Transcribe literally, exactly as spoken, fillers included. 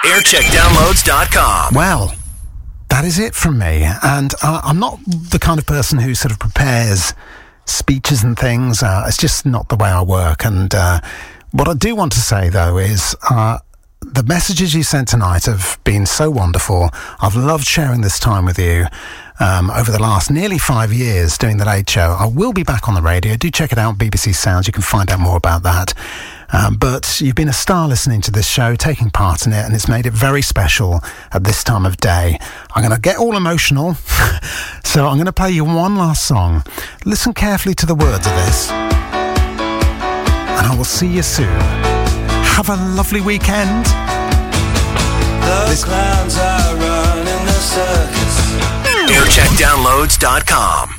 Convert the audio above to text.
aircheck downloads dot com. Well, that is it from me. And uh, I'm not the kind of person who sort of prepares speeches and things. Uh, it's just not the way I work. And uh, what I do want to say, though, is uh, the messages you sent tonight have been so wonderful. I've loved sharing this time with you um, over the last nearly five years doing The Late Show. I will be back on the radio. Do check it out, B B C Sounds. You can find out more about that. Um, but you've been a star listening to this show, taking part in it, and it's made it very special at this time of day. I'm going to get all emotional, so I'm going to play you one last song. Listen carefully to the words of this, and I will see you soon. Have a lovely weekend. The this- clowns are running the circus. aircheck downloads dot com.